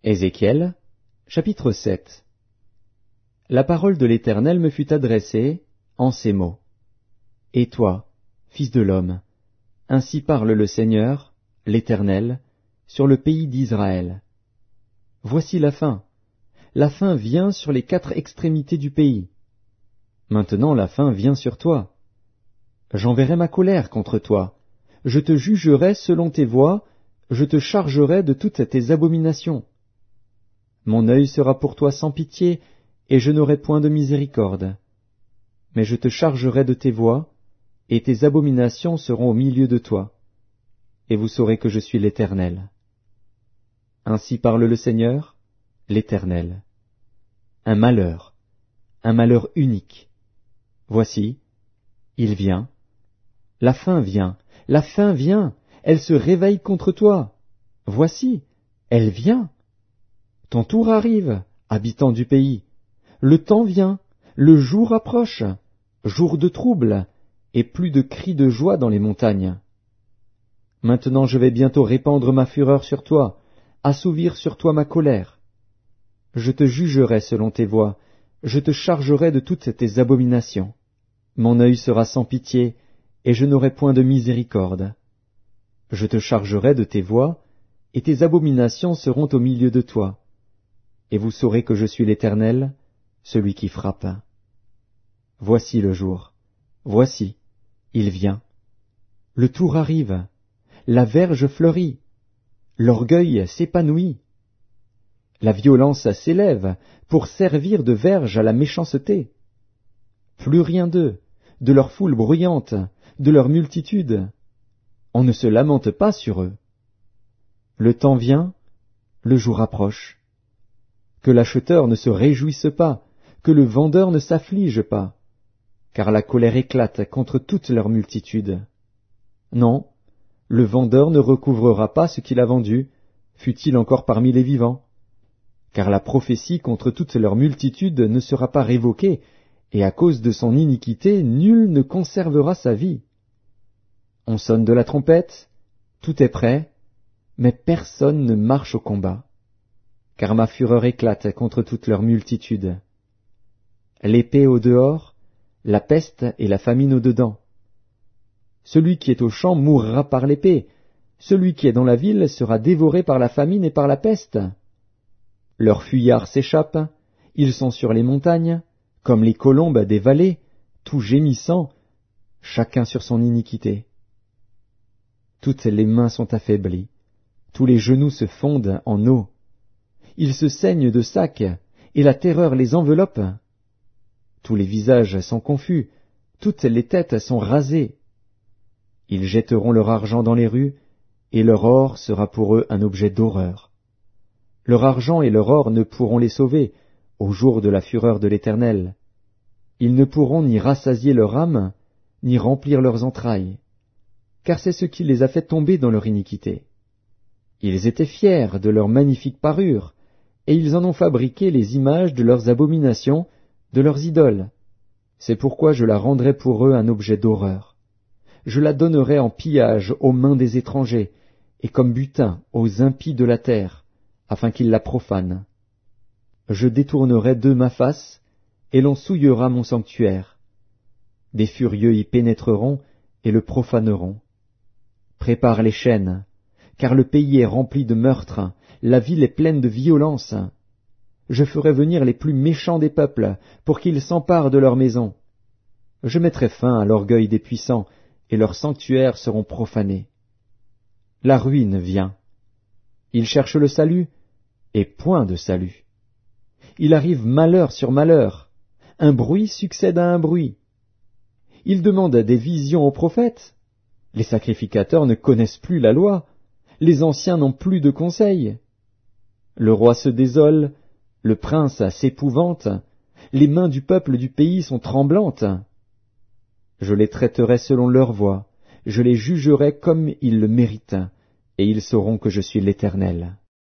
Ézéchiel, chapitre 7. La parole de l'Éternel me fut adressée en ces mots. Et toi, fils de l'homme, ainsi parle le Seigneur, l'Éternel, sur le pays d'Israël. Voici la fin vient sur les 4 extrémités du pays. Maintenant la fin vient sur toi. J'enverrai ma colère contre toi, je te jugerai selon tes voies, je te chargerai de toutes tes abominations. Mon œil sera pour toi sans pitié, et je n'aurai point de miséricorde. Mais je te chargerai de tes voies, et tes abominations seront au milieu de toi. Et vous saurez que je suis l'Éternel. Ainsi parle le Seigneur, l'Éternel. Un malheur unique. Voici, il vient. La fin vient, elle se réveille contre toi. Voici, elle vient. Ton tour arrive, habitant du pays. Le temps vient, le jour approche, jour de trouble, et plus de cris de joie dans les montagnes. Maintenant je vais bientôt répandre ma fureur sur toi, assouvir sur toi ma colère. Je te jugerai selon tes voies, je te chargerai de toutes tes abominations. Mon œil sera sans pitié, et je n'aurai point de miséricorde. Je te chargerai de tes voies, et tes abominations seront au milieu de toi. Et vous saurez que je suis l'Éternel, celui qui frappe. Voici le jour, voici, il vient. Le tour arrive, la verge fleurit, l'orgueil s'épanouit. La violence s'élève pour servir de verge à la méchanceté. Plus rien d'eux, de leur foule bruyante, de leur multitude. On ne se lamente pas sur eux. Le temps vient, le jour approche. Que l'acheteur ne se réjouisse pas, que le vendeur ne s'afflige pas, car la colère éclate contre toute leur multitude. Non, le vendeur ne recouvrera pas ce qu'il a vendu, fût-il encore parmi les vivants, car la prophétie contre toute leur multitude ne sera pas révoquée, et à cause de son iniquité, nul ne conservera sa vie. On sonne de la trompette, tout est prêt, mais personne ne marche au combat. Car ma fureur éclate contre toute leur multitude. L'épée au dehors, la peste et la famine au dedans. Celui qui est au champ mourra par l'épée, celui qui est dans la ville sera dévoré par la famine et par la peste. Leurs fuyards s'échappent, ils sont sur les montagnes, comme les colombes des vallées, tout gémissant, chacun sur son iniquité. Toutes les mains sont affaiblies, tous les genoux se fondent en eau. Ils se saignent de sacs, et la terreur les enveloppe. Tous les visages sont confus, toutes les têtes sont rasées. Ils jetteront leur argent dans les rues, et leur or sera pour eux un objet d'horreur. Leur argent et leur or ne pourront les sauver, au jour de la fureur de l'Éternel. Ils ne pourront ni rassasier leur âme, ni remplir leurs entrailles, car c'est ce qui les a fait tomber dans leur iniquité. Ils étaient fiers de leur magnifique parure, et ils en ont fabriqué les images de leurs abominations, de leurs idoles. C'est pourquoi je la rendrai pour eux un objet d'horreur. Je la donnerai en pillage aux mains des étrangers, et comme butin aux impies de la terre, afin qu'ils la profanent. Je détournerai d'eux ma face, et l'on souillera mon sanctuaire. Des furieux y pénétreront, et le profaneront. Prépare les chaînes, car le pays est rempli de meurtres, la ville est pleine de violence. Je ferai venir les plus méchants des peuples, pour qu'ils s'emparent de leurs maisons. Je mettrai fin à l'orgueil des puissants, et leurs sanctuaires seront profanés. La ruine vient. Ils cherchent le salut, et point de salut. Il arrive malheur sur malheur, un bruit succède à un bruit. Ils demandent des visions aux prophètes. Les sacrificateurs ne connaissent plus la loi, les anciens n'ont plus de conseils. Le roi se désole, le prince s'épouvante, les mains du peuple du pays sont tremblantes. Je les traiterai selon leur voie, je les jugerai comme ils le méritent, et ils sauront que je suis l'Éternel.